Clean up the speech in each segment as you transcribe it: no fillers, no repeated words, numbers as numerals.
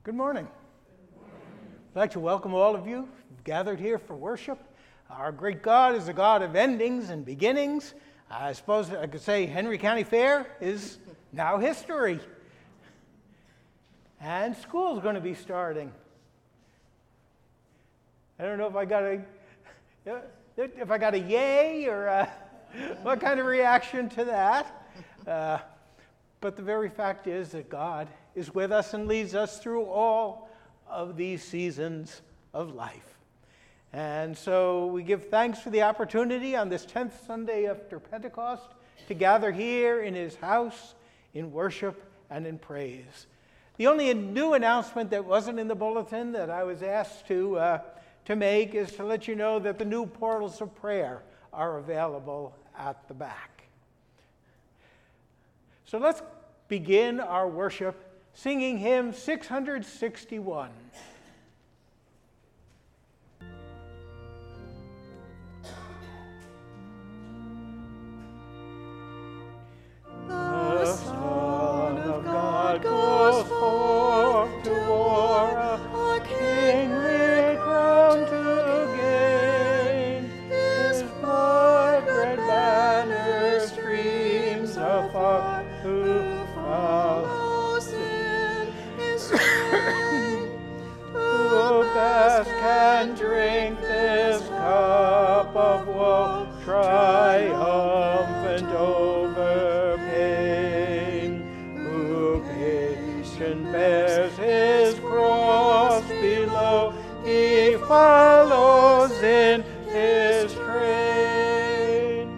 Good morning. I'd like to welcome all of you gathered here for worship. Our great God is a God of endings and beginnings. I suppose I could say Henry County Fair is now history. And school's going to be starting. I don't know if I got a yay or what kind of reaction to that. But the very fact is that God is with us and leads us through all of these seasons of life. And so we give thanks for the opportunity on this 10th Sunday after Pentecost to gather here in his house in worship and in praise. The only new announcement that wasn't in the bulletin that I was asked to make is to let you know that the new portals of prayer are available at the back. So let's begin our worship singing hymn 661. The Son of God goes forth to war, a kingly crown to gain. His blood-red banner streams afar, who follows in his train. Who best can drink this cup of woe, triumphant over pain? Who patient bears his cross below, he follows in his train.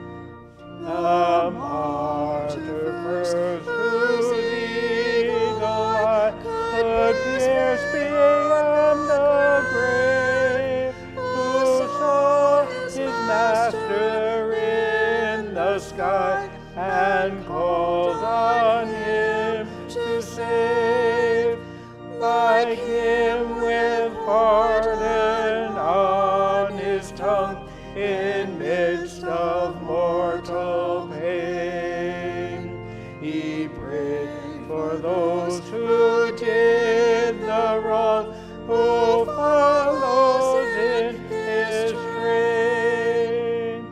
The martyr first, whose eagle eye could pierce beyond the grave, who saw his master in the sky and called on him to save. Like him with pardon on his tongue, in midst of mortal pain, he prayed for those who did the wrong, who follows in his train.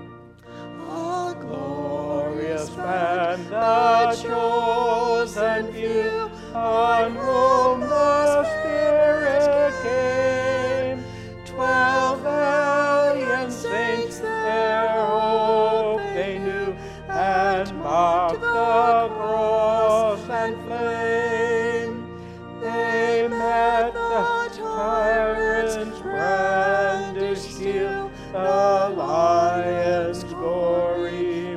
A glorious band, the chosen few, on whom the Spirit came. 12 valiant saints, their hope they knew, and mocked the cross and flame. They met the tyrant's brandished steel, the lion's gory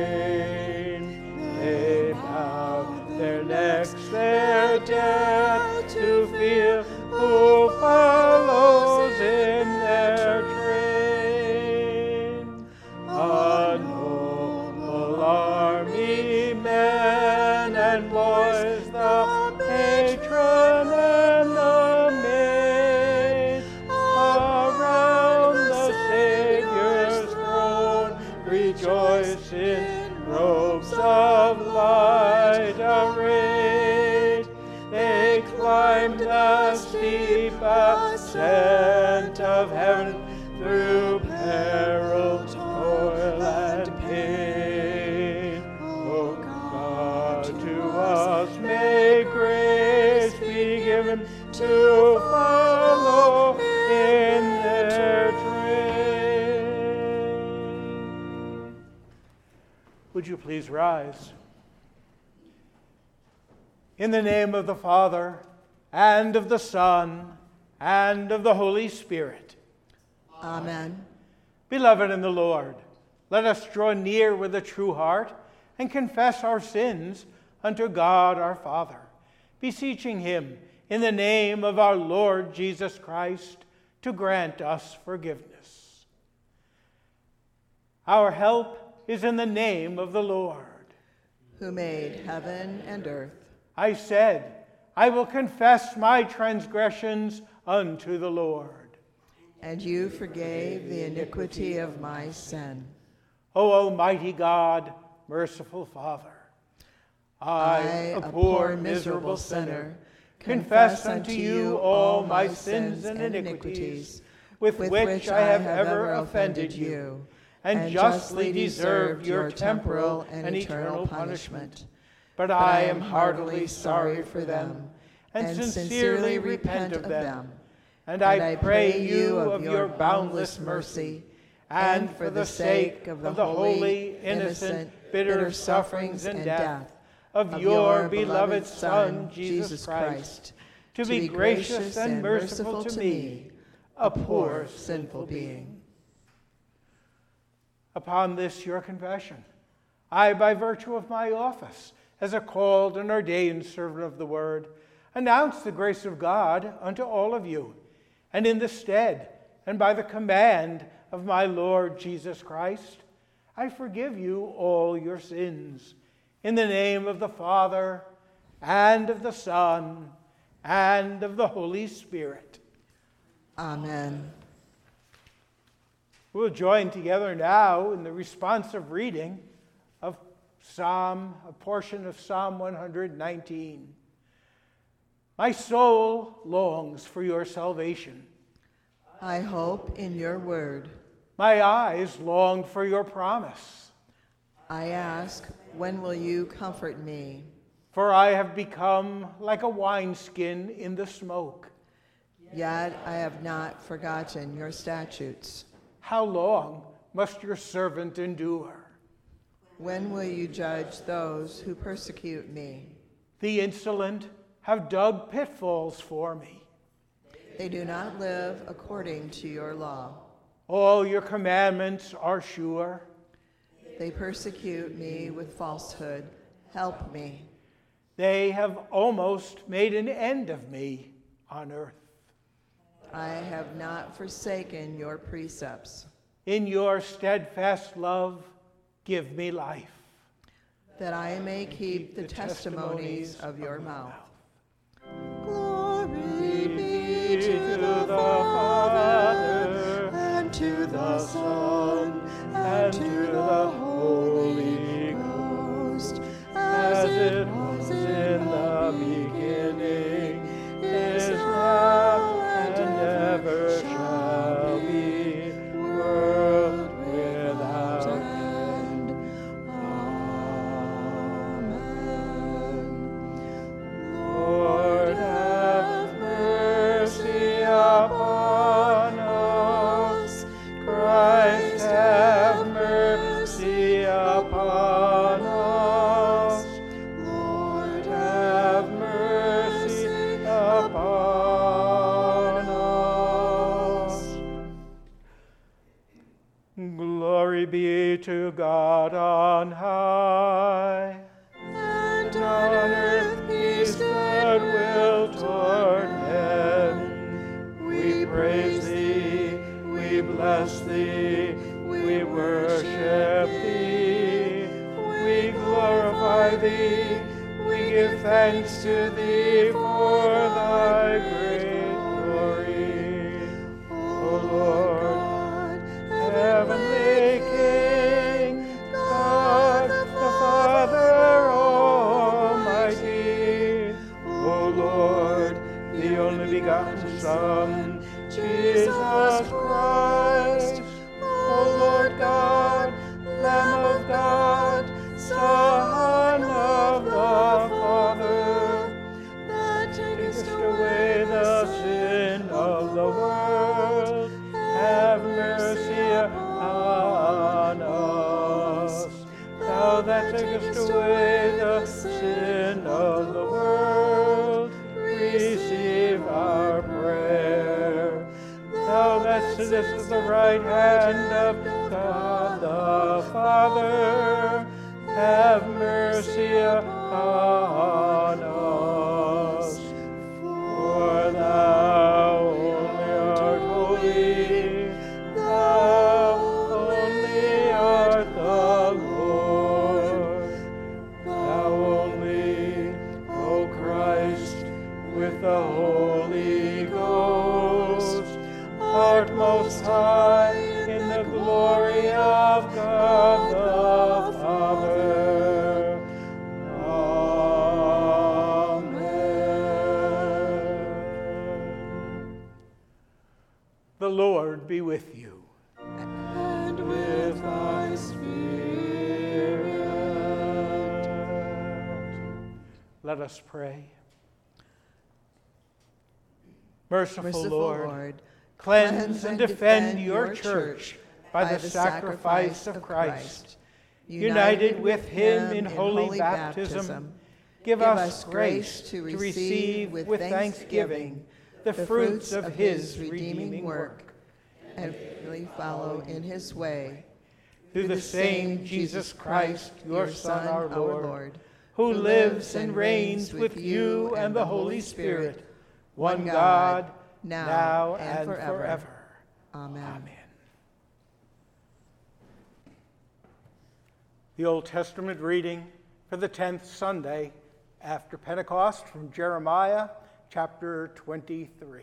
mane. They bowed their necks, their death to feel, who follows in their train. A noble army, men and boys, the patron and the maid, around the Savior's throne rejoice in robes of light arrayed. They climbed the steep ascent of heaven through peril, toil, and pain. O God, to us may grace be given to follow in their train. Would you please rise? In the name of the Father, and of the Son, and of the Holy Spirit. Amen. Beloved in the Lord, let us draw near with a true heart and confess our sins unto God our Father, beseeching him in the name of our Lord Jesus Christ to grant us forgiveness. Our help is in the name of the Lord, who made heaven and earth. I said, I will confess my transgressions unto the Lord. And you forgave the iniquity of my sin. O Almighty God, merciful Father, I, a poor miserable sinner, confess unto you all my sins and iniquities, with which I have ever offended you, and justly deserve your temporal and eternal punishment. But I am heartily sorry for them, and sincerely repent of them. And I pray you of your boundless mercy, and for the sake of the holy, innocent, bitter sufferings and death of your beloved Son, Jesus Christ, to be gracious and merciful to me, a poor sinful being. Upon this your confession, I, by virtue of my office, as a called and ordained servant of the word, announce the grace of God unto all of you, and in the stead and by the command of my Lord Jesus Christ, I forgive you all your sins, in the name of the Father, and of the Son, and of the Holy Spirit. Amen. We'll join together now in the responsive reading of a portion of Psalm 119. My soul longs for your salvation. I hope in your word. My eyes long for your promise. I ask, when will you comfort me? For I have become like a wineskin in the smoke. Yet I have not forgotten your statutes. How long must your servant endure? When will you judge those who persecute me? The insolent have dug pitfalls for me. They do not live according to your law. All your commandments are sure. They persecute me with falsehood. Help me. They have almost made an end of me on earth. I have not forsaken your precepts. In your steadfast love, give me life, that I may keep the testimonies of your mouth. Glory be to the Father, and to the Son, and to the Holy Ghost, as it was in the beginning, is now, and ever shall be, world without end. Amen. Lord, have mercy upon us. Christ, have mercy upon us. Lord, have mercy upon us. Glory be to God on high, and on earth peace, goodwill toward men. We praise thee, we bless thee, we worship thee, we glorify thee, we give thanks to thee for thy great glory. O Lord, heavenly King, God the Father Almighty, O Lord, the only begotten Son, Jesus Christ, O Lord God, Lamb of God, Son of the Father, that takest away the sin of the world, have mercy upon us. Thou that takest away the sin of the world, receive our prayer. Thou that sittest at the right hand of God the Father, have mercy upon us. For thou only art holy, thou only art the Lord, thou only, O Christ, with the Holy Ghost, art most high in the glory of God the Father. Amen. Lord be with you. And with thy spirit. Let us pray. Merciful Lord, cleanse and defend your church by the sacrifice of Christ. United with him in holy baptism, give us grace to receive with thanksgiving the fruits of his redeeming work, and faithfully follow in his way. Through the same Jesus Christ, your Son, our Lord, who lives and reigns with you and the Holy Spirit, one God, now and forever. Amen. Amen. The Old Testament reading for the 10th Sunday after Pentecost from Jeremiah chapter 23.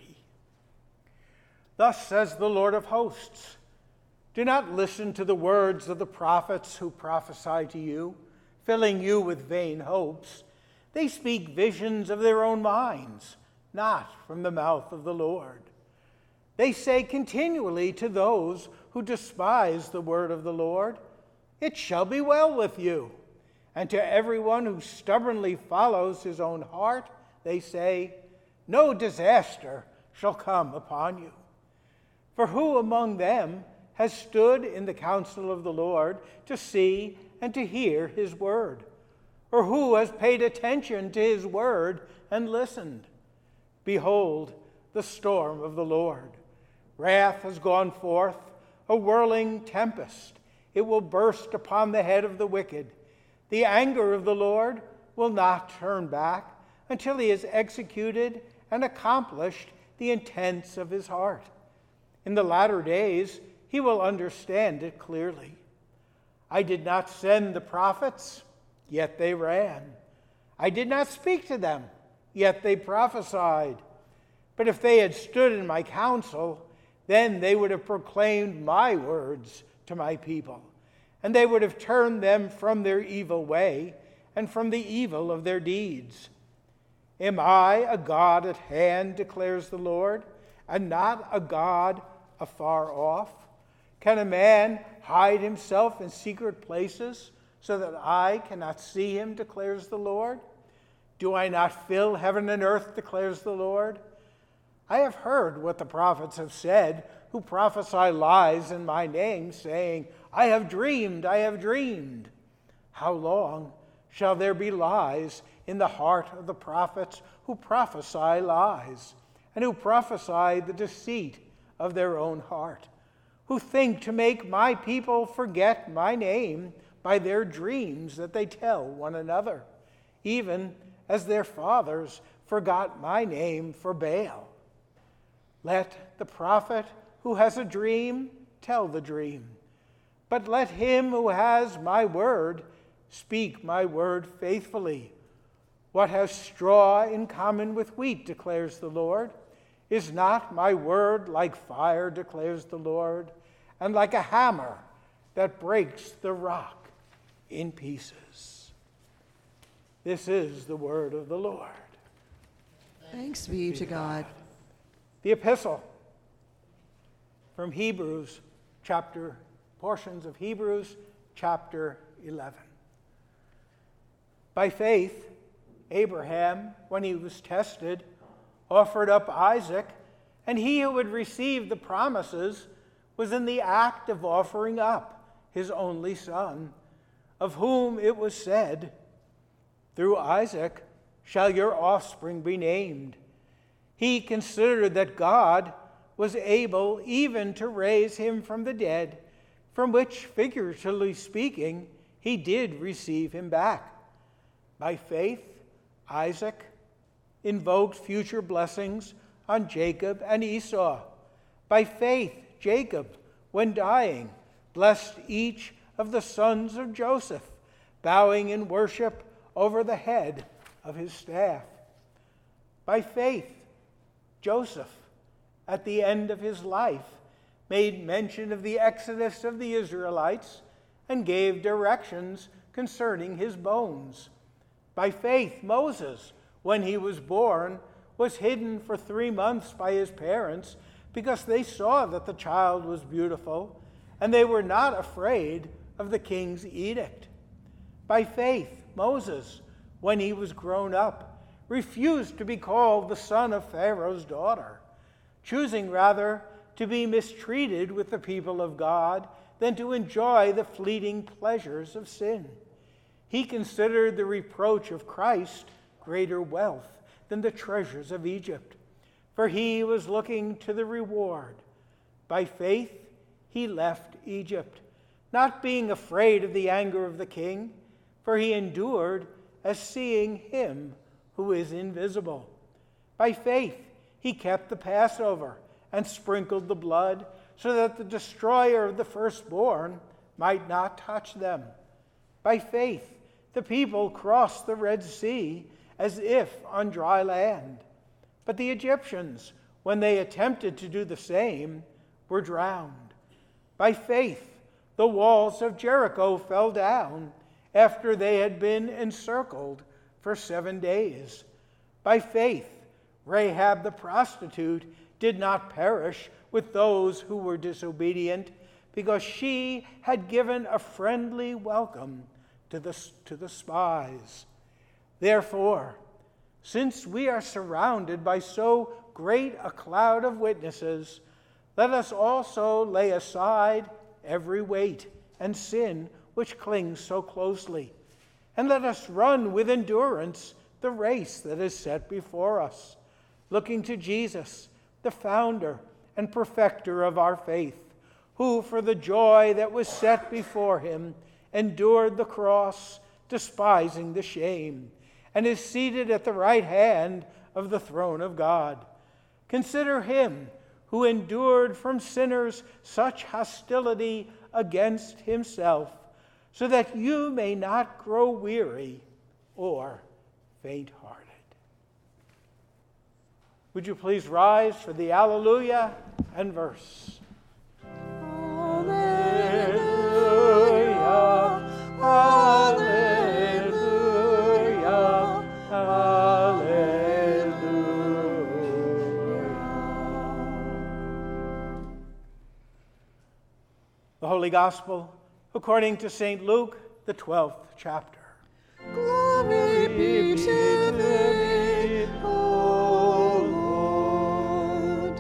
Thus says the Lord of hosts, do not listen to the words of the prophets who prophesy to you, filling you with vain hopes. They speak visions of their own minds, not from the mouth of the Lord. They say continually to those who despise the word of the Lord, it shall be well with you. And to everyone who stubbornly follows his own heart, they say, no disaster shall come upon you. For who among them has stood in the counsel of the Lord to see and to hear his word? Or who has paid attention to his word and listened? Behold, the storm of the Lord. Wrath has gone forth, a whirling tempest. It will burst upon the head of the wicked. The anger of the Lord will not turn back until he has executed and accomplished the intents of his heart. In the latter days, he will understand it clearly. I did not send the prophets, yet they ran. I did not speak to them, yet they prophesied. But if they had stood in my counsel, then they would have proclaimed my words to my people, and they would have turned them from their evil way and from the evil of their deeds. Am I a God at hand, declares the Lord, and not a God afar off? Can a man hide himself in secret places so that I cannot see him, declares the Lord? Do I not fill heaven and earth, declares the Lord? I have heard what the prophets have said, who prophesy lies in my name, saying, I have dreamed, I have dreamed. How long shall there be lies in the heart of the prophets who prophesy lies, and who prophesy the deceit of their own heart, who think to make my people forget my name by their dreams that they tell one another, even as their fathers forgot my name for Baal? Let the prophet who has a dream tell the dream, but let him who has my word speak my word faithfully. What has straw in common with wheat, declares the Lord? Is not my word like fire, declares the Lord, and like a hammer that breaks the rock in pieces? This is the word of the Lord. Thanks be to God. The epistle from Hebrews, portions of Hebrews chapter 11. By faith, Abraham, when he was tested, offered up Isaac, and he who had received the promises was in the act of offering up his only son, of whom it was said, through Isaac shall your offspring be named. He considered that God was able even to raise him from the dead, from which, figuratively speaking, he did receive him back. By faith, Isaac invoked future blessings on Jacob and Esau. By faith, Jacob, when dying, blessed each of the sons of Joseph, bowing in worship over the head of his staff. By faith, Joseph, at the end of his life, made mention of the exodus of the Israelites and gave directions concerning his bones. By faith, Moses, when he was born, was hidden for 3 months by his parents because they saw that the child was beautiful, and they were not afraid of the king's edict. By faith, Moses, when he was grown up, refused to be called the son of Pharaoh's daughter, choosing rather to be mistreated with the people of God than to enjoy the fleeting pleasures of sin. He considered the reproach of Christ greater wealth than the treasures of Egypt, for he was looking to the reward. By faith, he left Egypt, not being afraid of the anger of the king, for he endured as seeing him who is invisible. By faith, he kept the Passover and sprinkled the blood, so that the destroyer of the firstborn might not touch them. By faith, the people crossed the Red Sea as if on dry land. But the Egyptians, when they attempted to do the same, were drowned. By faith, the walls of Jericho fell down after they had been encircled for 7 days. By faith, Rahab the prostitute did not perish with those who were disobedient, because she had given a friendly welcome to the spies. Therefore, since we are surrounded by so great a cloud of witnesses, let us also lay aside every weight and sin which clings so closely, and let us run with endurance the race that is set before us, looking to Jesus, the founder and perfecter of our faith, who for the joy that was set before him endured the cross, despising the shame, and is seated at the right hand of the throne of God. Consider him who endured from sinners such hostility against himself, so that you may not grow weary or faint-hearted. Would you please rise for the Alleluia and verse? Alleluia, alleluia, alleluia. The Holy Gospel according to St. Luke, the 12th chapter. Glory be to thee, O Lord.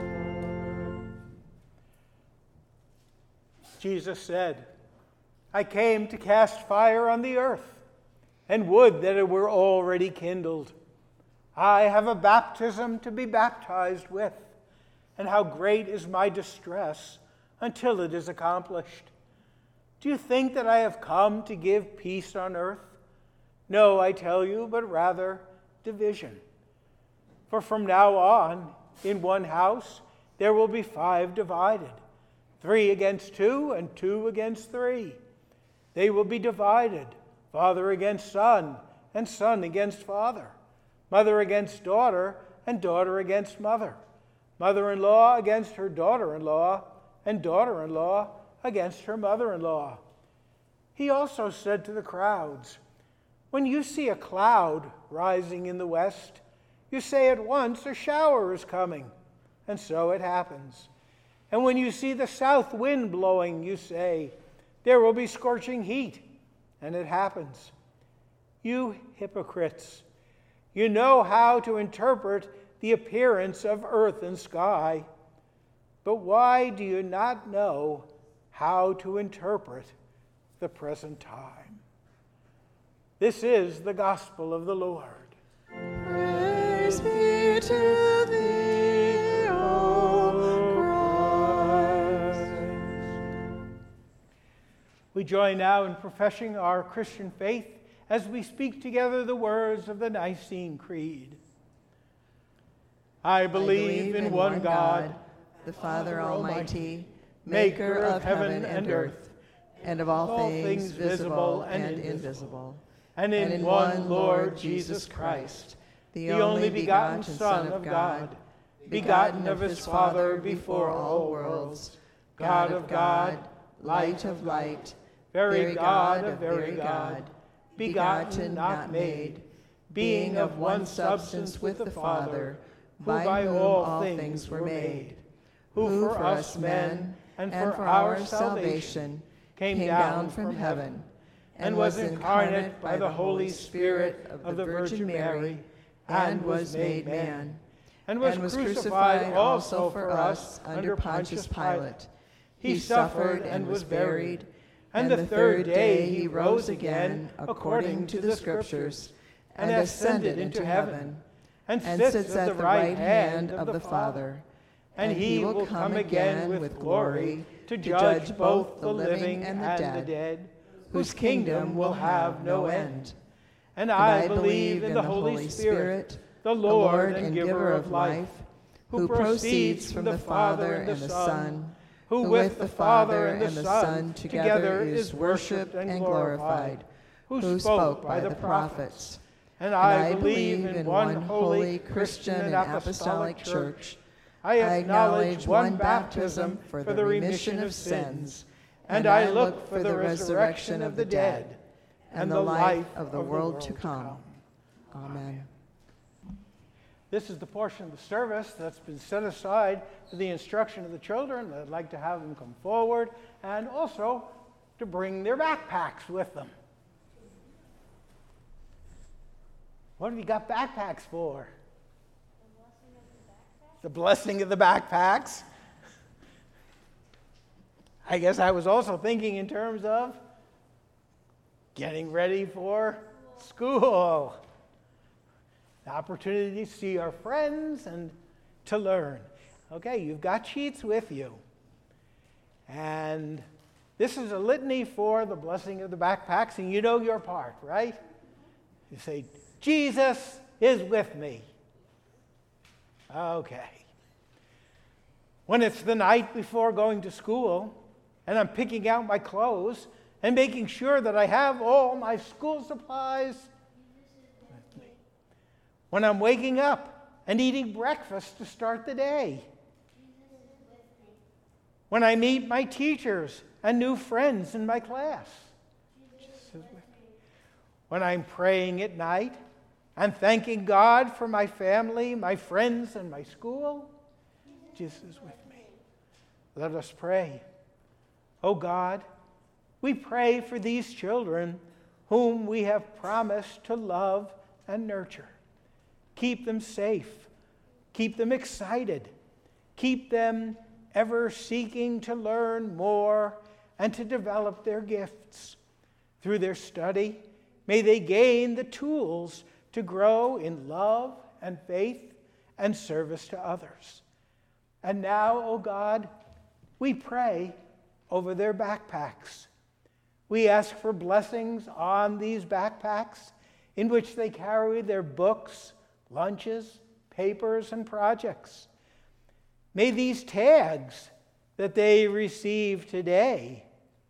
Jesus said, I came to cast fire on the earth, and would that it were already kindled. I have a baptism to be baptized with, and how great is my distress until it is accomplished. Do you think that I have come to give peace on earth? No, I tell you, but rather division. For from now on, in one house, there will be 5 divided, 3 against 2 and 2 against 3. They will be divided, father against son, and son against father, mother against daughter, and daughter against mother, mother-in-law against her daughter-in-law, and daughter-in-law against her mother-in-law. He also said to the crowds, when you see a cloud rising in the west, you say at once, a shower is coming, and so it happens. And when you see the south wind blowing, you say, there will be scorching heat, and it happens. You hypocrites, you know how to interpret the appearance of earth and sky, but why do you not know how to interpret the present time? This is the gospel of the Lord. Praise be to thee, O Christ. We join now in professing our Christian faith as we speak together the words of the Nicene Creed. I believe in one God, the Father Almighty, maker of heaven and earth, and of all things visible and invisible, and in one Lord Jesus Christ, the only begotten Son of God, begotten of his Father before all worlds, God of God, light of light, very God of very God, begotten, not made, being of one substance with the Father, who by whom all things were made. who for us men and for our salvation came down from heaven, and was incarnate by the Holy Spirit of the Virgin Mary, and was made man, and was crucified also for us under Pontius Pilate. He suffered and was buried, and the third day he rose again according to the Scriptures, and ascended into heaven, and sits at the right hand of the Father. And he will come again with glory to judge both the living and the dead, whose kingdom will have no end. And I believe in the Holy Spirit, the Lord and giver of life, who proceeds from the Father and the Son, who with the Father and the Son together is worshipped and glorified, who spoke by the prophets. And I believe in one holy Christian and apostolic church. I acknowledge one baptism for the remission of sins, and I look for the resurrection of the dead and the life of the world to come. Amen. This is the portion of the service that's been set aside for the instruction of the children. I'd like to have them come forward and also to bring their backpacks with them. What have you got backpacks for? The blessing of the backpacks. I guess I was also thinking in terms of getting ready for school. The opportunity to see our friends and to learn. Okay, you've got sheets with you. And this is a litany for the blessing of the backpacks, and you know your part, right? You say, Jesus is with me. Okay. When it's the night before going to school, and I'm picking out my clothes and making sure that I have all my school supplies with me. When I'm waking up and eating breakfast to start the day. When I meet my teachers and new friends in my class. When I'm praying at night and thanking God for my family, my friends, and my school, Jesus is with me. Let us pray. Oh God, we pray for these children whom we have promised to love and nurture. Keep them safe. Keep them excited. Keep them ever seeking to learn more and to develop their gifts. Through their study, may they gain the tools to grow in love and faith and service to others. And now, O God, we pray over their backpacks. We ask for blessings on these backpacks in which they carry their books, lunches, papers, and projects. May these tags that they receive today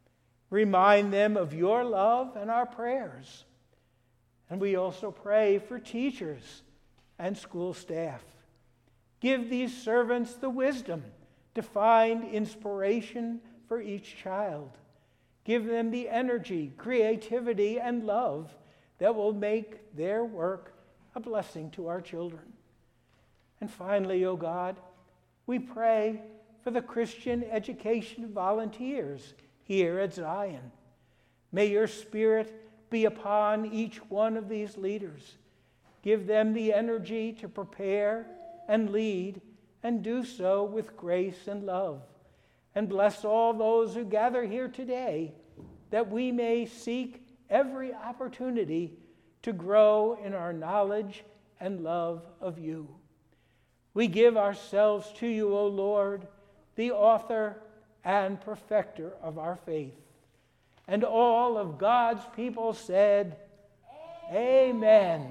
remind them of your love and our prayers. And we also pray for teachers and school staff. Give these servants the wisdom to find inspiration for each child. Give them the energy, creativity, and love that will make their work a blessing to our children. And finally, O God, we pray for the Christian education volunteers here at Zion. May your Spirit be upon each one of these leaders. Give them the energy to prepare and lead, and do so with grace and love. And bless all those who gather here today, that we may seek every opportunity to grow in our knowledge and love of you. We give ourselves to you, O Lord, the author and perfecter of our faith. And all of God's people said, Amen.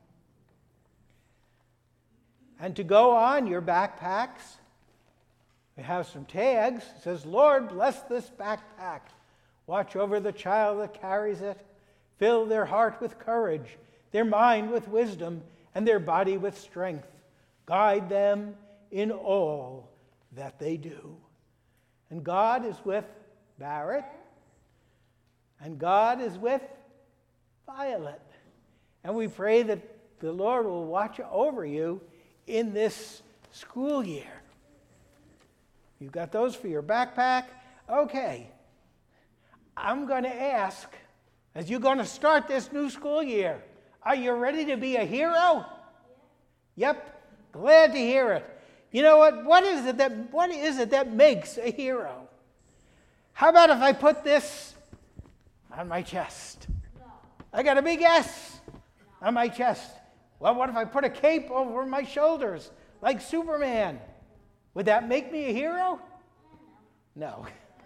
And to go on your backpacks, we have some tags. It says, Lord, bless this backpack. Watch over the child that carries it. Fill their heart with courage, their mind with wisdom, and their body with strength. Guide them in all that they do. And God is with Barrett. And God is with Violet. And we pray that the Lord will watch over you in this school year. You got those for your backpack? Okay. I'm going to ask, as you're going to start this new school year, are you ready to be a hero? Yep. Glad to hear it. You know what? What is it that makes a hero? How about if I put this on my chest? No. I got a big S on my chest. Well, what if I put a cape over my shoulders like Superman? Would that make me a hero? No.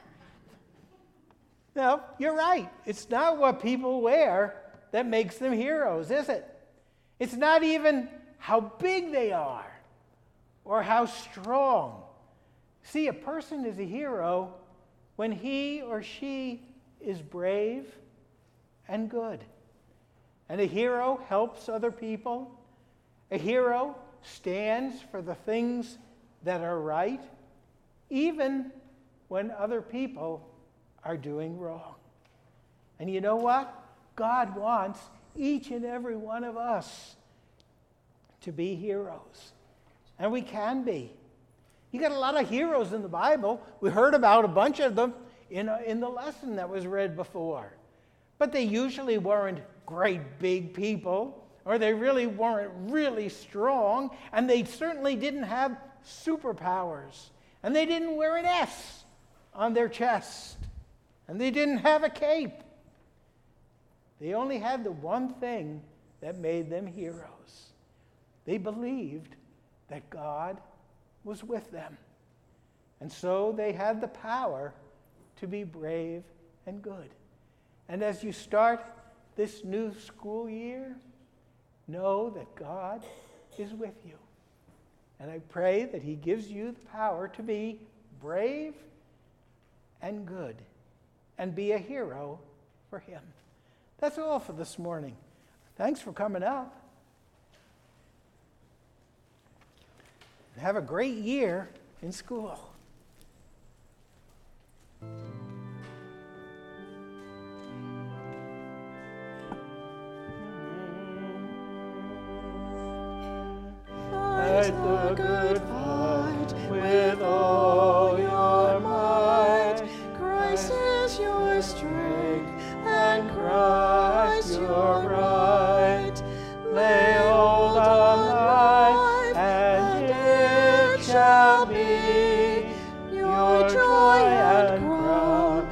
No, you're right. It's not what people wear that makes them heroes, is it? It's not even how big they are or how strong. See, a person is a hero when he or she is brave and good. And a hero helps other people. A hero stands for the things that are right, even when other people are doing wrong. And you know what? God wants each and every one of us to be heroes. And we can be. You got a lot of heroes in the Bible. We heard about a bunch of them in the lesson that was read before. But they usually weren't great big people, or they really weren't really strong, and they certainly didn't have superpowers. And they didn't wear an S on their chest. And they didn't have a cape. They only had the one thing that made them heroes. They believed that God was with them. And so they had the power to be brave and good. And as you start this new school year, know that God is with you. And I pray that he gives you the power to be brave and good and be a hero for him. That's all for this morning. Thanks for coming up. Have a great year in school. Fight the good fight with all your might. Christ is your strength and Christ your right. Lay hold on life and it shall be your joy and crown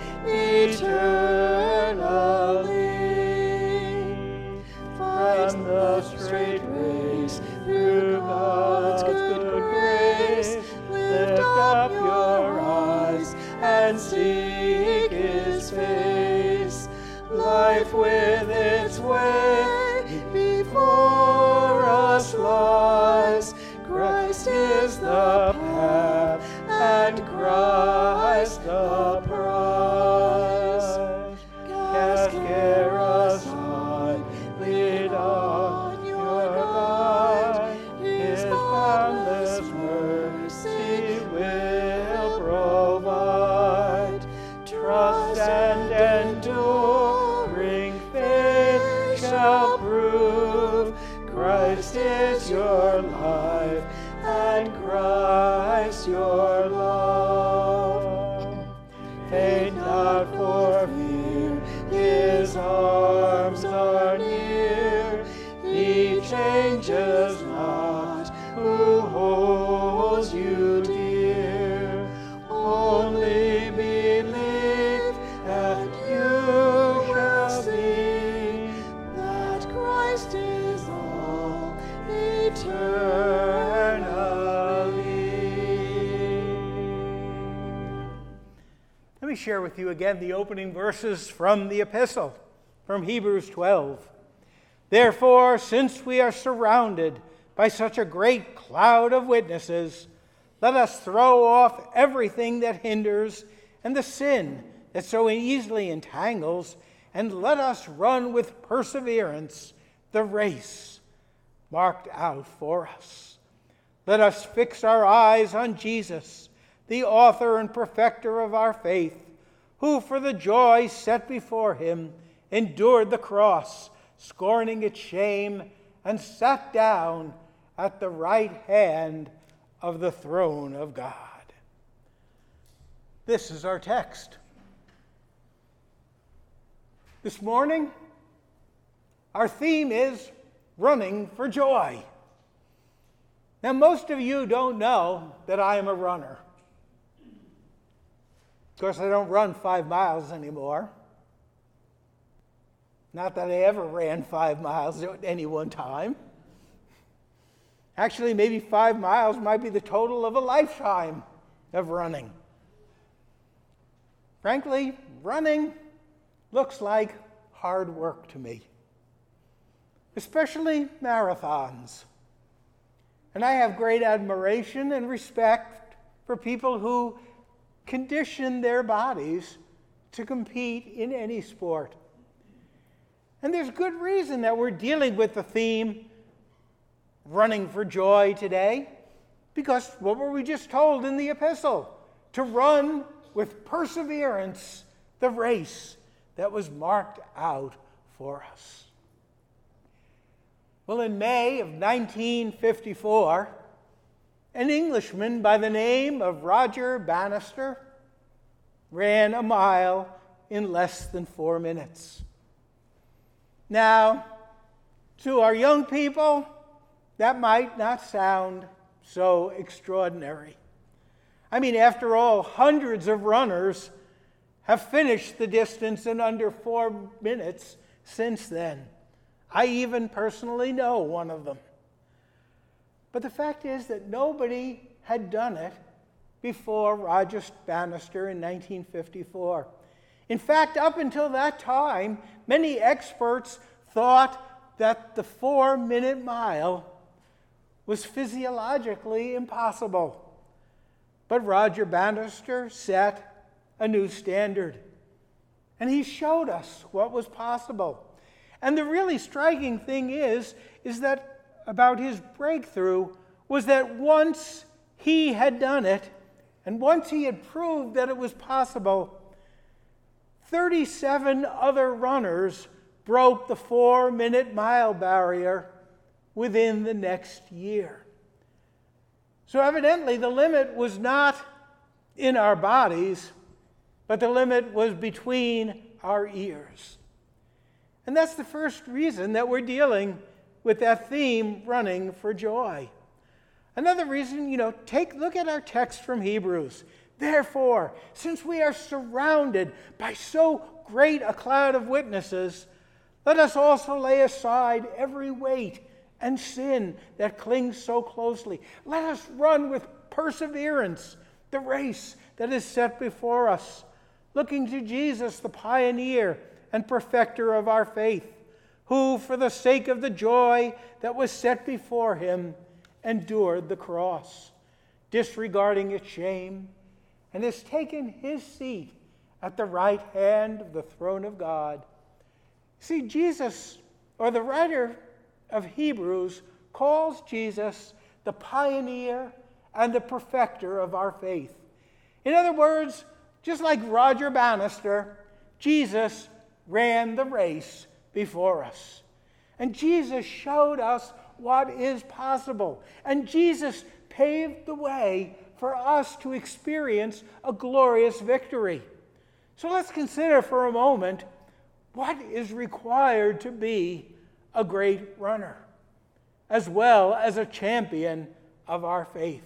eternally. Fight the straight race through God's good grace. Lift up your eyes and seek his face. Life with its way before us lies. Christ is the path and Christ the prize. Cast care aside, lead on your guide. His boundless mercy will provide. Trust and enduring faith shall prove Christ is your life and Christ your love. Faint not for fear, his arms are near. He changes not, who holds you dear. Only believe and you shall see that Christ is all eternally. Let me share with you again the opening verses from the epistle, from Hebrews 12. Therefore, since we are surrounded by such a great cloud of witnesses, let us throw off everything that hinders and the sin that so easily entangles, and let us run with perseverance the race marked out for us. Let us fix our eyes on Jesus, the author and perfecter of our faith, who for the joy set before him endured the cross, scorning its shame, and sat down at the right hand of the throne of God. This is our text. This morning, our theme is running for joy. Now, most of you don't know that I am a runner. Of course, I don't run 5 miles anymore. Not that I ever ran 5 miles at any one time. Actually, maybe 5 miles might be the total of a lifetime of running. Frankly, running looks like hard work to me, especially marathons. And I have great admiration and respect for people who condition their bodies to compete in any sport. And there's good reason that we're dealing with the theme running for joy today, because what were we just told in the epistle? To run with perseverance the race that was marked out for us. Well, in May of 1954, an Englishman by the name of Roger Bannister ran a mile in less than 4 minutes. Now, to our young people, that might not sound so extraordinary. I mean, after all, hundreds of runners have finished the distance in under 4 minutes since then. I even personally know one of them. But the fact is that nobody had done it before Roger Bannister in 1954. In fact, up until that time, many experts thought that the 4-minute mile was physiologically impossible. But Roger Bannister set a new standard, and he showed us what was possible. And the really striking thing is that about his breakthrough was that once he had done it, and once he had proved that it was possible, 37 other runners broke the 4-minute mile barrier within the next year. So evidently the limit was not in our bodies, but the limit was between our ears. And that's the first reason that we're dealing with that theme, running for joy. Another reason, look at our text from Hebrews. Therefore, since we are surrounded by so great a cloud of witnesses, let us also lay aside every weight and sin that clings so closely. Let us run with perseverance the race that is set before us, looking to Jesus, the pioneer and perfecter of our faith, who, for the sake of the joy that was set before him, endured the cross, disregarding its shame, and has taken his seat at the right hand of the throne of God. See, Jesus, or the writer of Hebrews, calls Jesus the pioneer and the perfecter of our faith. In other words, just like Roger Bannister, Jesus ran the race before us. And Jesus showed us what is possible. And Jesus paved the way for us to experience a glorious victory. So let's consider for a moment what is required to be a great runner, as well as a champion of our faith.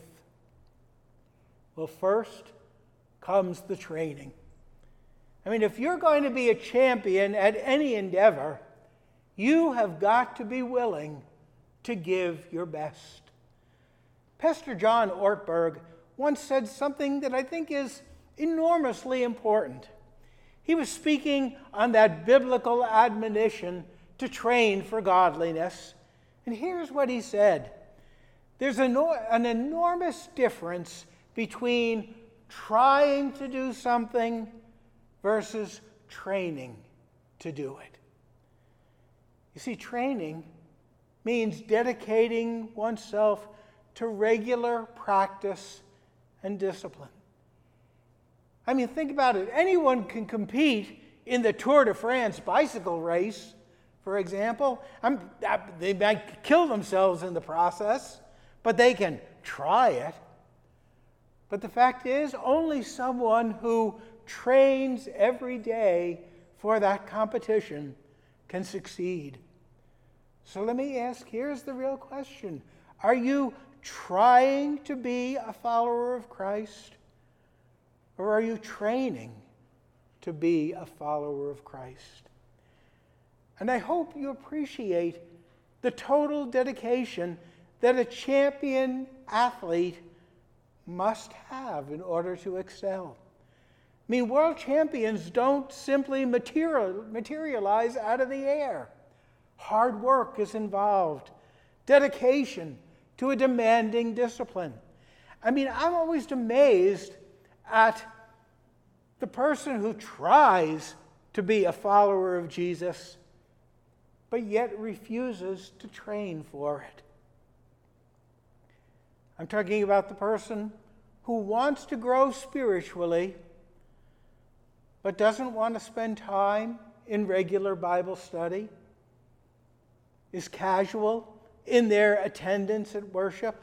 Well, first comes the training. I mean, if you're going to be a champion at any endeavor, you have got to be willing to give your best. Pastor John Ortberg once said something that I think is enormously important. He was speaking on that biblical admonition to train for godliness, and here's what he said. There's an enormous difference between trying to do something versus training to do it. You see, training means dedicating oneself to regular practice and discipline. I mean, think about it. Anyone can compete in the Tour de France bicycle race, for example. They might kill themselves in the process, but they can try it. But the fact is, only someone who trains every day for that competition can succeed. So let me ask, here's the real question. Are you trying to be a follower of Christ? Or are you training to be a follower of Christ? And I hope you appreciate the total dedication that a champion athlete must have in order to excel. I mean, world champions don't simply materialize out of the air. Hard work is involved, dedication to a demanding discipline. I mean, I'm always amazed at the person who tries to be a follower of Jesus, but yet refuses to train for it. I'm talking about the person who wants to grow spiritually, but doesn't want to spend time in regular Bible study, is casual in their attendance at worship,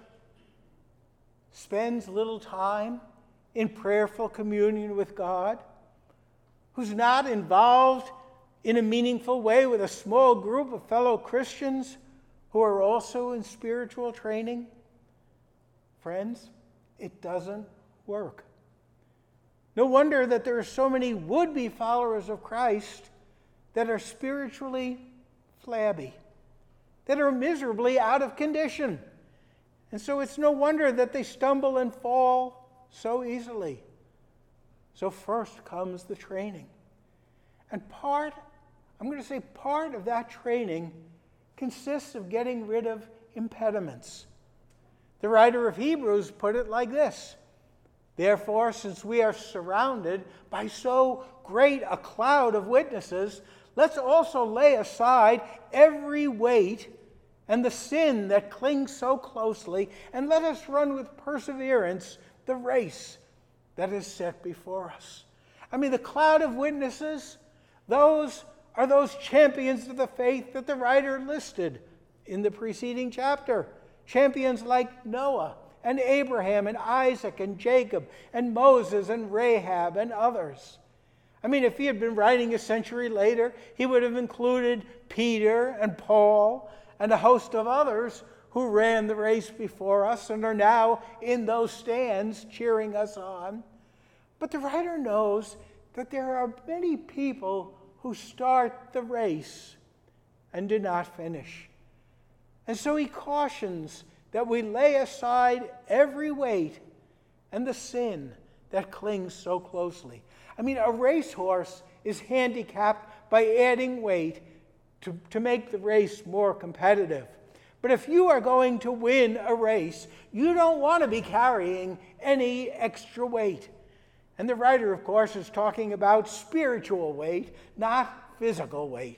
spends little time in prayerful communion with God, who's not involved in a meaningful way with a small group of fellow Christians who are also in spiritual training. Friends, it doesn't work. No wonder that there are so many would-be followers of Christ that are spiritually flabby, that are miserably out of condition. And so it's no wonder that they stumble and fall so easily. So first comes the training. And part of that training consists of getting rid of impediments. The writer of Hebrews put it like this: therefore, since we are surrounded by so great a cloud of witnesses, let's also lay aside every weight and the sin that clings so closely, and let us run with perseverance the race that is set before us. I mean, the cloud of witnesses, those are those champions of the faith that the writer listed in the preceding chapter. Champions like Noah and Abraham and Isaac and Jacob and Moses and Rahab and others. I mean, if he had been writing a century later, he would have included Peter and Paul and a host of others who ran the race before us and are now in those stands cheering us on. But the writer knows that there are many people who start the race and do not finish. And so he cautions that we lay aside every weight and the sin that clings so closely. I mean, a racehorse is handicapped by adding weight to make the race more competitive. But if you are going to win a race, you don't want to be carrying any extra weight. And the writer, of course, is talking about spiritual weight, not physical weight.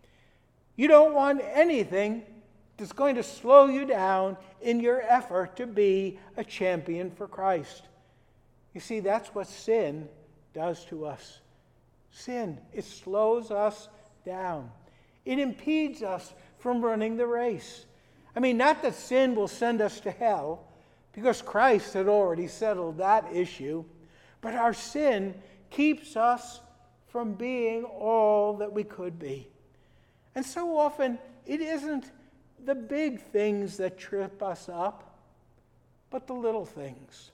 You don't want anything that's going to slow you down in your effort to be a champion for Christ. You see, that's what sin does to us. Sin, it slows us down. It impedes us from running the race. I mean, not that sin will send us to hell, because Christ had already settled that issue, but our sin keeps us from being all that we could be. And so often, it isn't the big things that trip us up, but the little things.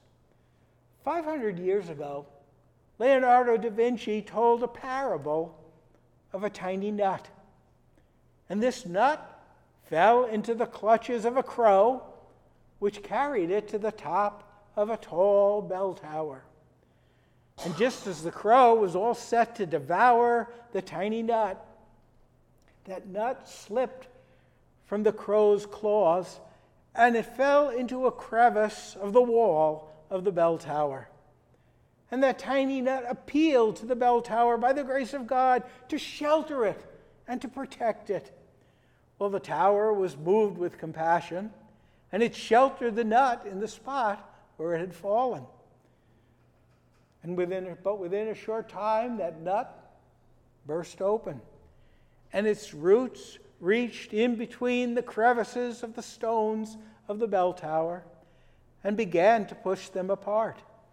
500 years ago, Leonardo da Vinci told a parable of a tiny nut. And this nut fell into the clutches of a crow, which carried it to the top of a tall bell tower. And just as the crow was all set to devour the tiny nut, that nut slipped from the crow's claws, and it fell into a crevice of the wall of the bell tower. And that tiny nut appealed to the bell tower by the grace of God to shelter it and to protect it. Well, the tower was moved with compassion, and it sheltered the nut in the spot where it had fallen. And within a short time, that nut burst open, and its roots reached in between the crevices of the stones of the bell tower and began to push them apart.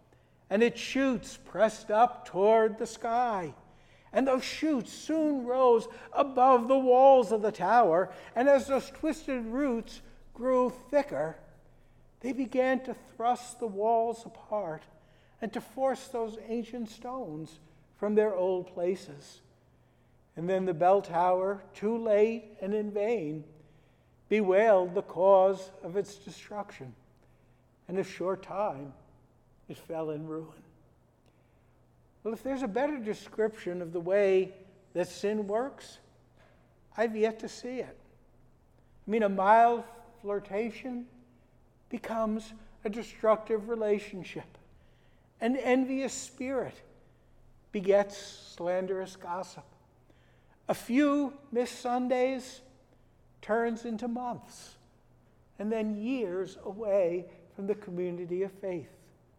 and its shoots pressed up toward the sky. And those shoots soon rose above the walls of the tower, and as those twisted roots grew thicker, they began to thrust the walls apart and to force those ancient stones from their old places. And then the bell tower, too late and in vain, bewailed the cause of its destruction. In a short time, it fell in ruin. Well, if there's a better description of the way that sin works, I've yet to see it. I mean, a mild flirtation becomes a destructive relationship. An envious spirit begets slanderous gossip. A few missed Sundays turns into months, and then years away from the community of faith.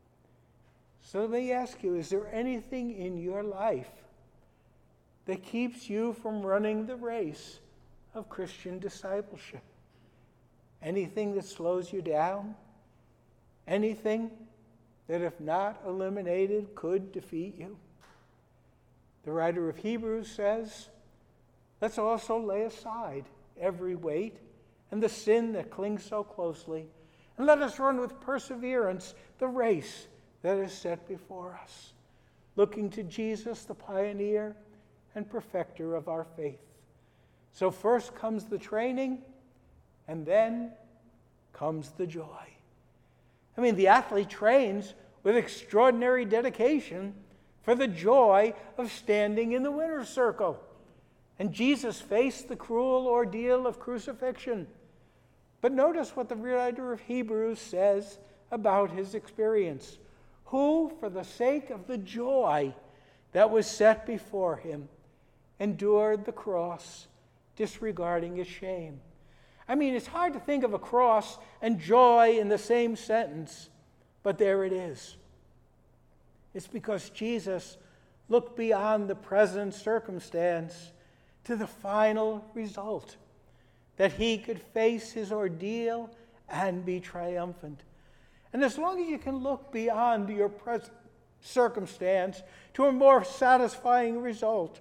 So let me ask you, is there anything in your life that keeps you from running the race of Christian discipleship? Anything that slows you down? Anything that, if not eliminated, could defeat you? The writer of Hebrews says, let's also lay aside every weight and the sin that clings so closely, and let us run with perseverance the race that is set before us, looking to Jesus, the pioneer and perfecter of our faith. So first comes the training, and then comes the joy. I mean, the athlete trains with extraordinary dedication for the joy of standing in the winner's circle. And Jesus faced the cruel ordeal of crucifixion. But notice what the writer of Hebrews says about his experience. Who, for the sake of the joy that was set before him, endured the cross, disregarding its shame. I mean, it's hard to think of a cross and joy in the same sentence, but there it is. It's because Jesus looked beyond the present circumstance to the final result, that he could face his ordeal and be triumphant. And as long as you can look beyond your present circumstance to a more satisfying result,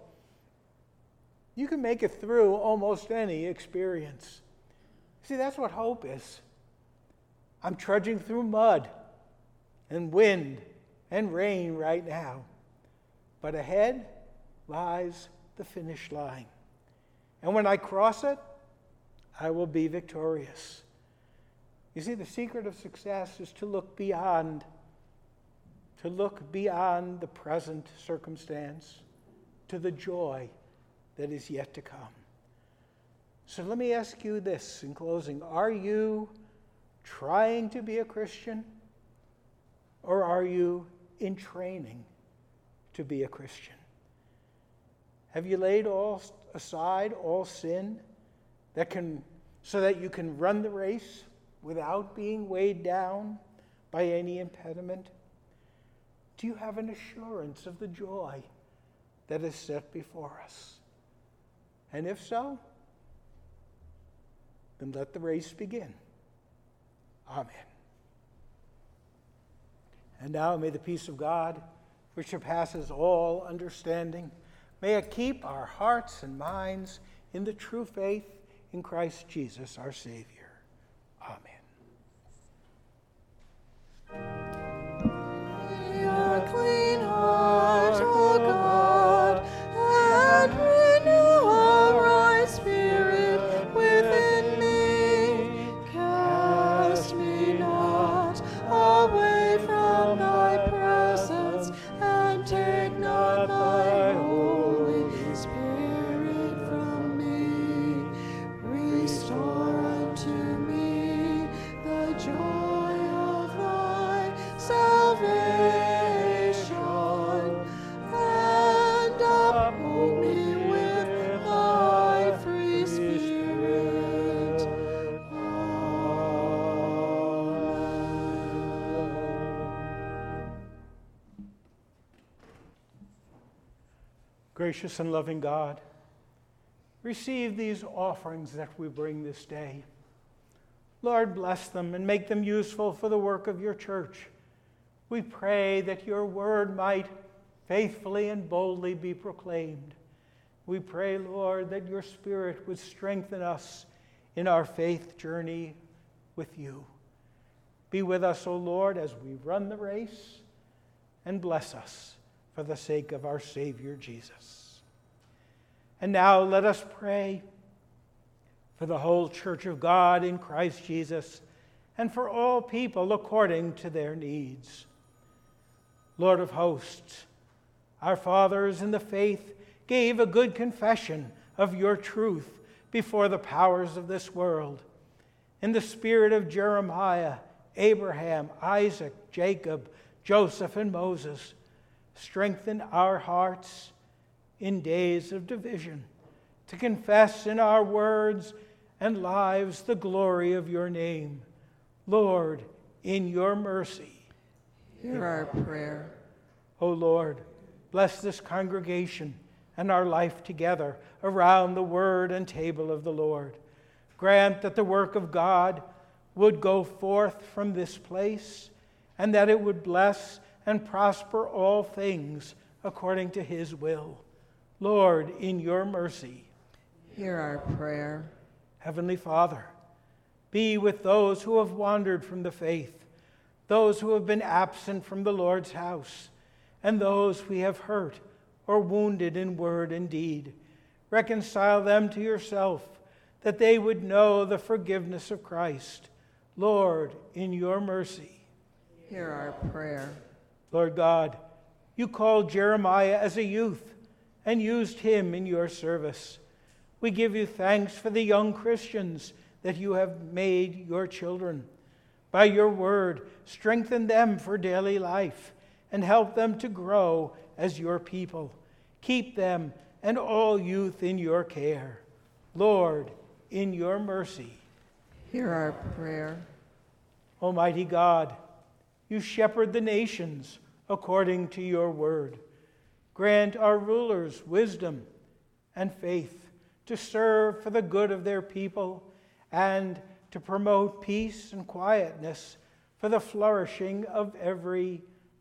you can make it through almost any experience. See, that's what hope is. I'm trudging through mud and wind and rain right now, but ahead lies the finish line. And when I cross it, I will be victorious. You see, the secret of success is to look beyond the present circumstance to the joy that is yet to come. So let me ask you this in closing. Are you trying to be a Christian, or are you in training to be a Christian? Have you laid aside all sin so that you can run the race without being weighed down by any impediment? Do you have an assurance of the joy that is set before us? And if so, then let the race begin. Amen. And now may the peace of God, which surpasses all understanding, may it keep our hearts and minds in the true faith in Christ Jesus our Savior. Amen. Your clean heart, O God, and renew a right spirit within me. Cast me not away from thy presence, and take not thy Holy Spirit from me. Restore unto me the joy of thy salvation, and uphold me with thy free spirit. Amen. Gracious and loving God, receive these offerings that we bring this day. Lord, bless them and make them useful for the work of your church. We pray that your word might faithfully and boldly be proclaimed. We pray, Lord, that your Spirit would strengthen us in our faith journey with you. Be with us, O Lord, as we run the race, and bless us for the sake of our Savior Jesus. And now let us pray for the whole church of God in Christ Jesus, and for all people according to their needs. Lord of hosts, our fathers in the faith gave a good confession of your truth before the powers of this world. In the spirit of Jeremiah, Abraham, Isaac, Jacob, Joseph, and Moses, strengthen our hearts in days of division to confess in our words and lives the glory of your name. Lord, in your mercy, hear our prayer. O Lord, bless this congregation and our life together around the word and table of the Lord. Grant that the work of God would go forth from this place, and that it would bless and prosper all things according to his will. Lord, in your mercy, hear our prayer. Heavenly Father, be with those who have wandered from the faith, those who have been absent from the Lord's house, and those we have hurt or wounded in word and deed. Reconcile them to yourself, that they would know the forgiveness of Christ. Lord, in your mercy, hear our prayer. Lord God, you called Jeremiah as a youth and used him in your service. We give you thanks for the young Christians that you have made your children. By your word, strengthen them for daily life and help them to grow as your people. Keep them and all youth in your care. Lord, in your mercy, hear our prayer. Almighty God, you shepherd the nations according to your word. Grant our rulers wisdom and faith to serve for the good of their people and to promote peace and quietness for the flourishing of every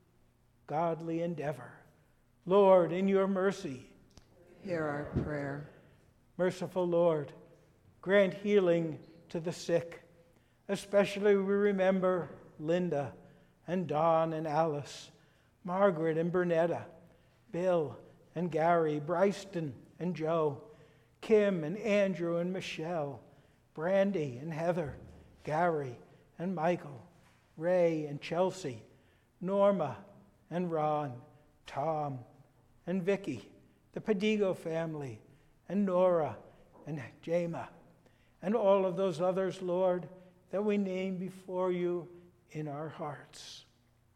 godly endeavor. Lord, in your mercy, hear our prayer. Merciful Lord, grant healing to the sick. Especially we remember Linda and Dawn and Alice, Margaret and Bernetta, Bill and Gary, Bryston and Joe, Kim and Andrew and Michelle, Brandy and Heather, Gary and Michael, Ray and Chelsea, Norma and Ron, Tom and Vicky, the Padigo family, and Nora and Jama, and all of those others, Lord, that we name before you in our hearts.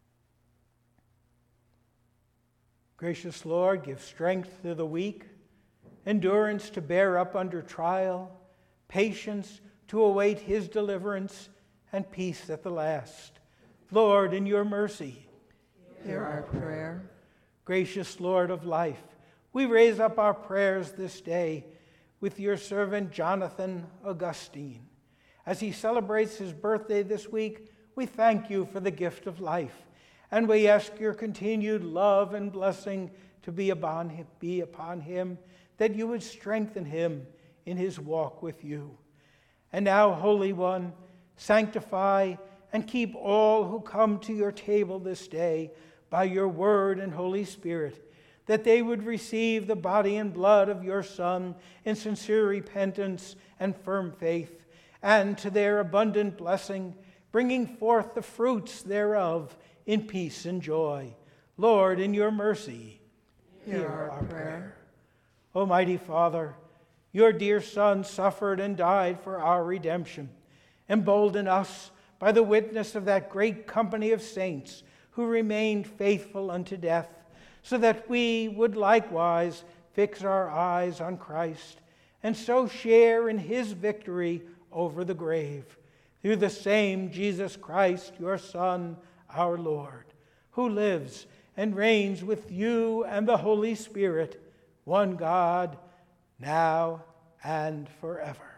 Gracious Lord, give strength to the weak, endurance to bear up under trial, patience to await his deliverance, and peace at the last. Lord, in your mercy, hear our prayer. Gracious Lord of life, we raise up our prayers this day with your servant Jonathan Augustine. As he celebrates his birthday this week, we thank you for the gift of life, and we ask your continued love and blessing to be upon him, that you would strengthen him in his walk with you. And now, Holy One, sanctify and keep all who come to your table this day by your word and Holy Spirit, that they would receive the body and blood of your Son in sincere repentance and firm faith, and to their abundant blessing, bringing forth the fruits thereof in peace and joy. Lord, in your mercy, hear our prayer. Almighty Father, your dear Son suffered and died for our redemption. Embolden us by the witness of that great company of saints who remained faithful unto death, so that we would likewise fix our eyes on Christ, and so share in his victory over the grave. Through the same Jesus Christ, your Son, our Lord, who lives and reigns with you and the Holy Spirit, one God, now and forever.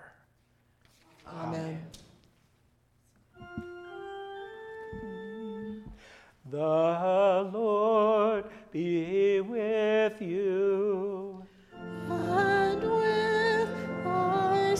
Amen. The Lord be with you. And with thy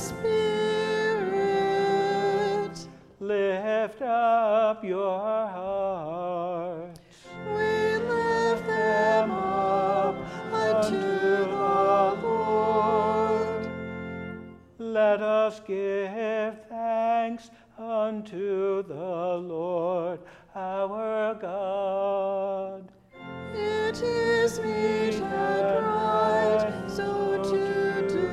spirit. Lift up your hearts. We lift them up unto the Lord. Let us give thanks unto the Lord our God. It is meet and right so to do.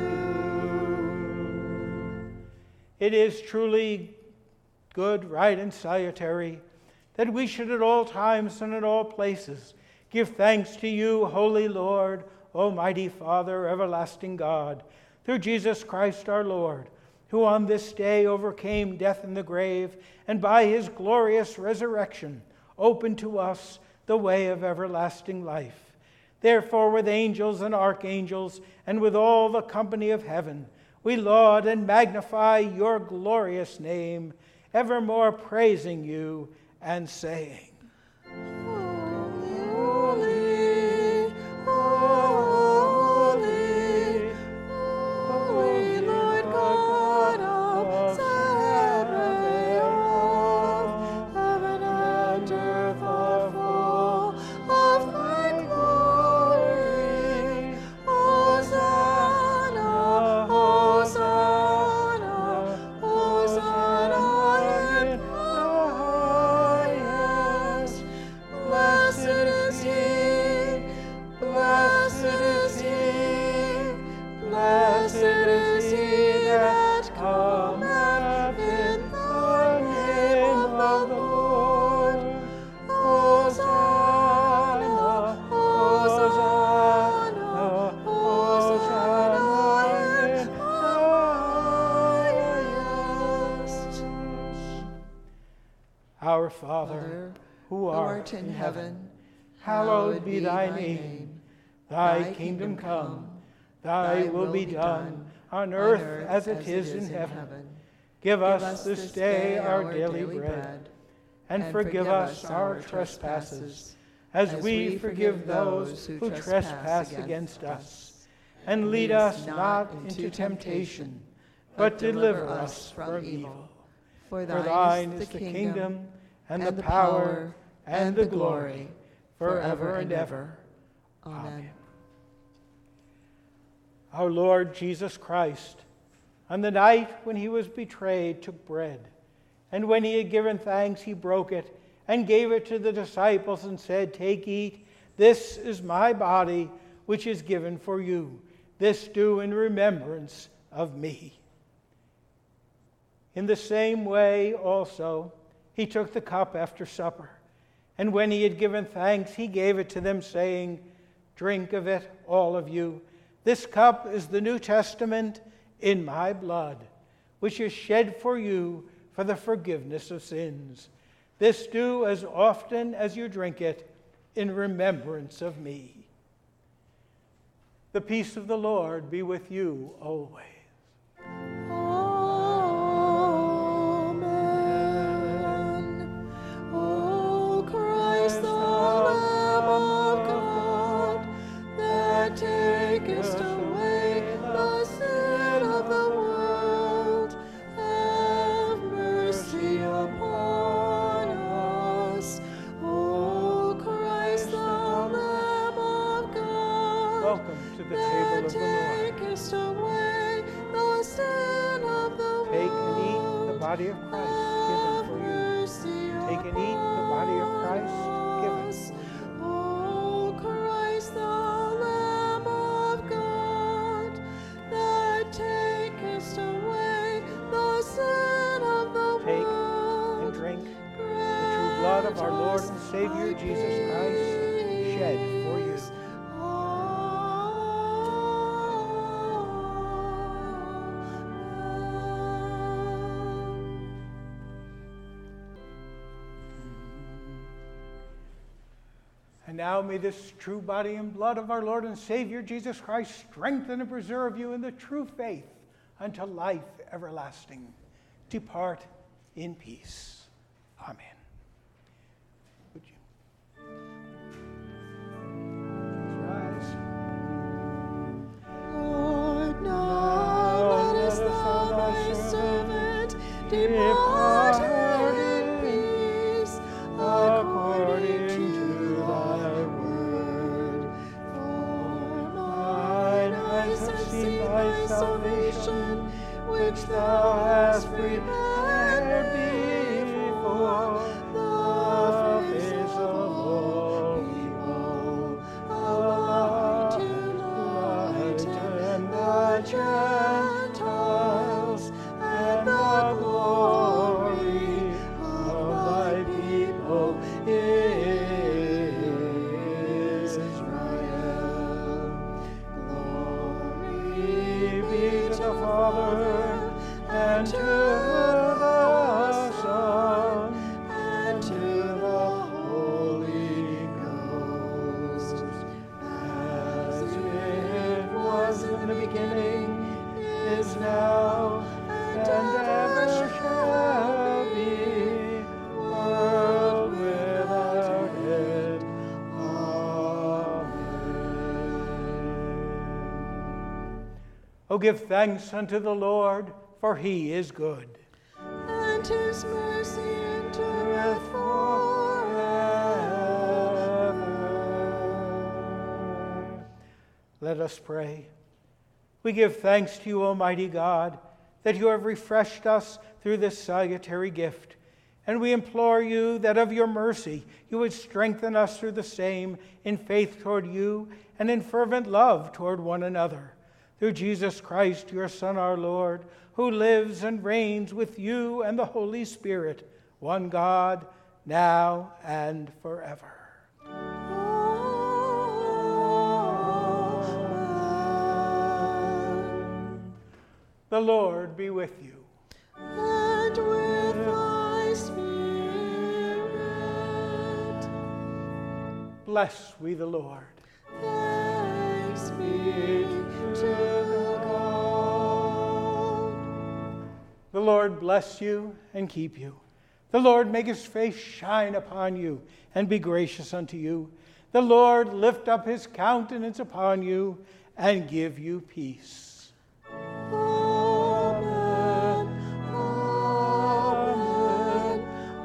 It is truly good, right, and salutary that we should at all times and at all places give thanks to you, Holy Lord, Almighty Father, everlasting God, through Jesus Christ our Lord, who on this day overcame death and the grave, and by his glorious resurrection opened to us the way of everlasting life. Therefore, with angels and archangels, and with all the company of heaven, we laud and magnify your glorious name, evermore praising you and saying, Holy, holy, holy Lord God of Sabaoth, heaven and earth are full of thy glory. Hosanna, Hosanna, Hosanna in the highest. Blessed is he, blessed is he, blessed is he that cometh in the name of the Lord. Hosanna, Hosanna, Hosanna in the highest. Our Father, who art in heaven, hallowed be thy name. Thy kingdom come, thy will be done, on earth as it is in heaven. Give us this day our daily bread, and forgive us our trespasses, as we forgive those who trespass against us. And lead us not into temptation, but deliver us from evil. For thine is the kingdom, and the power, and the glory, forever and ever. Amen. Our Lord Jesus Christ, on the night when he was betrayed, took bread. And when he had given thanks, he broke it and gave it to the disciples and said, "Take, eat. This is my body, which is given for you. This do in remembrance of me." In the same way also, he took the cup after supper. And when he had given thanks, he gave it to them, saying, "Drink of it, all of you. This cup is the New Testament in my blood, which is shed for you for the forgiveness of sins. This do as often as you drink it in remembrance of me." The peace of the Lord be with you always. Amen. O Christ, the Lamb of God, that takest away the sin of the world, have mercy upon us. O Christ, the Lamb of God, Welcome to the table of the Lord. takest away the sin of the world. Take and eat the body of Christ given for you. Take and eat the body of Christ given. O Christ, the Lamb of God, that takest away the sin of the Take world. and drink the true blood of our Lord and Savior Jesus Christ, shed for you. And now may this true body and blood of our Lord and Savior Jesus Christ strengthen and preserve you in the true faith unto life everlasting. Depart in peace. Amen. Would you Oh, give thanks unto the Lord, for he is good. And his mercy endureth forever. Let us pray. We give thanks to you, Almighty God, that you have refreshed us through this salutary gift. And we implore you that of your mercy you would strengthen us through the same in faith toward you and in fervent love toward one another. Through Jesus Christ, your Son, our Lord, who lives and reigns with you and the Holy Spirit, one God, now and forever. Amen. The Lord be with you. And with thy spirit. Bless we the Lord. Thanks be to God. The Lord bless you and keep you. The Lord make his face shine upon you and be gracious unto you. The Lord lift up his countenance upon you and give you peace. Amen. Amen.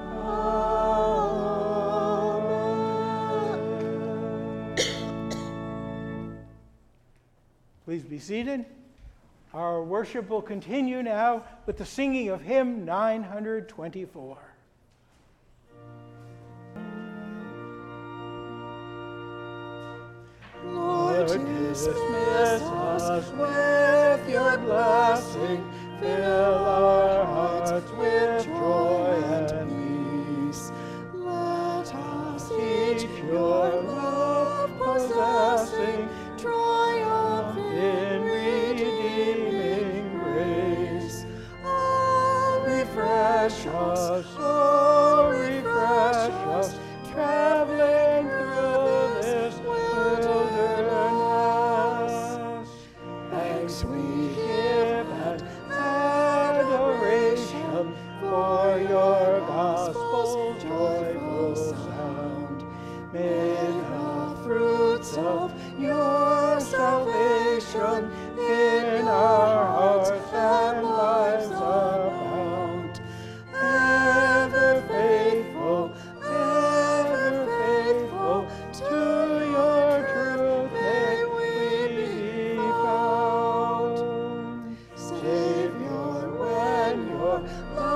Amen. Please be seated. Our worship will continue now with the singing of hymn 924. Lord, dismiss us with your blessing. Fill our hearts with joy and peace. Let us each your love possessing, triumph in redeeming grace. Oh, refresh us, traveling through this wilderness. Thanks we give and adoration for your gospel's joyful sound. May the fruits of your salvation in our hearts and lives abound. Ever faithful to your truth may we be found. Savior, when your